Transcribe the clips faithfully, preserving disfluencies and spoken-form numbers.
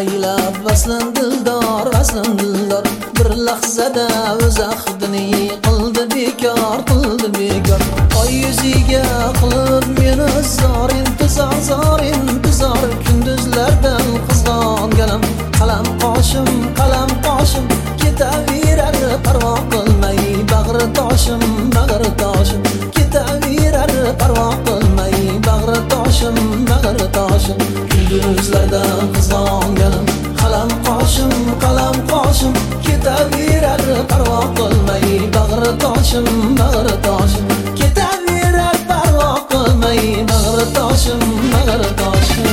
aylab vaslin dildor, vaslin dildor. Bir lahzada o'z ahdini qildi bekor, qildi bekor. Oy yuziga qilib meni zor, intizor, zor, intizor. Kunduzlardan qizg'onganim qalam qoshim, qalam qoshim. Ketaverar parvo qilmay bag'ri toshim, bag'ri toshim. Ketaverar parvo qilmay bag'ri toshim, bag'ri toshim. Kunduzlardan qizg'onganim qalam qoshim, qalam qoshim. Ketaverar parvo qilmay bag'ri toshim, bag'ri toshim. Ketaverar parvo qilmay bag'ri toshim, bag'ri toshim.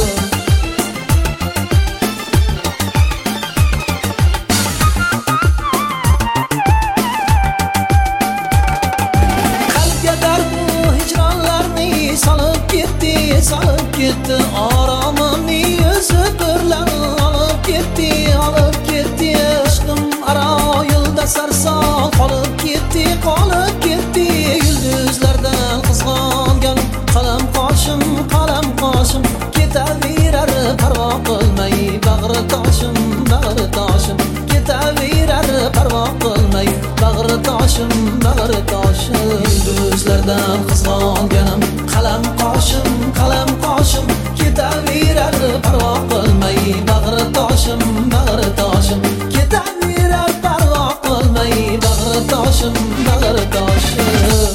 Salib ketdi, salib ketdi, oromimni o'zi birlan olib ketdi, olib ketdi. Ishqim aro yo'lda sarson qolib ketdi, qolib ketdi. Yulduzlardan qizg'ongan qalam qoshim, qalam qoshim. Ketaverar parvo qilmay bag'ri toshim, bag'ri toshim. Ketaverar parvo qilmay bag'ri toshim, bag'ri toshim. Yulduzlardan qizg'onganim qalam qoshim, qalam qoshim. Ketaverar parvo qilmay bag'ri toshim, bag'ri toshim. Ketaverar parvo qilmay bag'ri toshim, bag'ri toshim.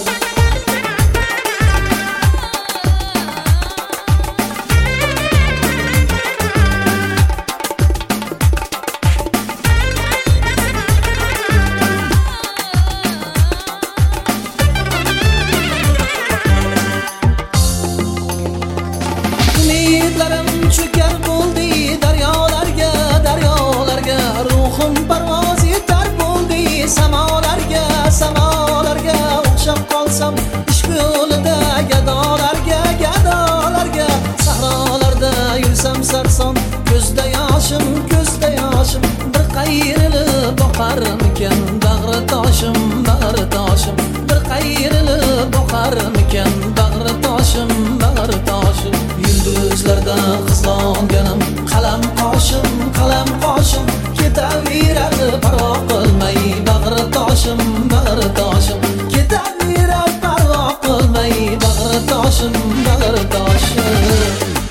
Cho'kar bo'ldi daryolarga, daryolarga. Ruhim parvoz etar bo'ldi samolarga, samolarga. O'xshab qolsam ishq yo'lida gadolarga, gadolarga. Sahrolarda yursam sarson, ko'zda yoshim, ko'zda yoshim. Bir qayrilib boqarmikan bag'ri toshim, bag'ri toshim. Bir qayrilib boqarmikan bag'ri toshim, bag'ri toshim. Yulduzlardan qizg'onganim qalam qoshim, qalam qoshim. Ketaverar parvo qilmay bag'ri toshim, bag'ri toshim. Ketaverar parvo qilmay bag'ri toshim, bag'ri toshim.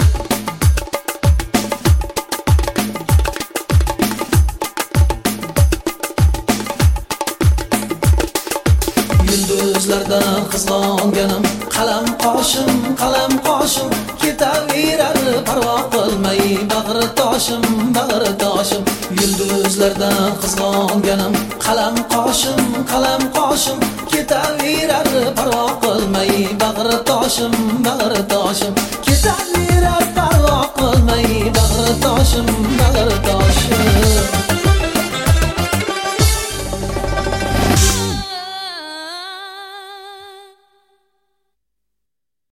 Yulduzlardan qizg'onganim qalam qoshim, qalam qoshim. Ketaverar parvo qilmay bag'ri toshim, bag'ri toshim. Yulduzlardan qizg'onganim qalam qoshim, qalam qoshim. Ketaverar parvo qilmay bag'ri toshim, bag'ri toshim. Ketaverar parvo qilmay bag'ri toshim, bag'ri toshim.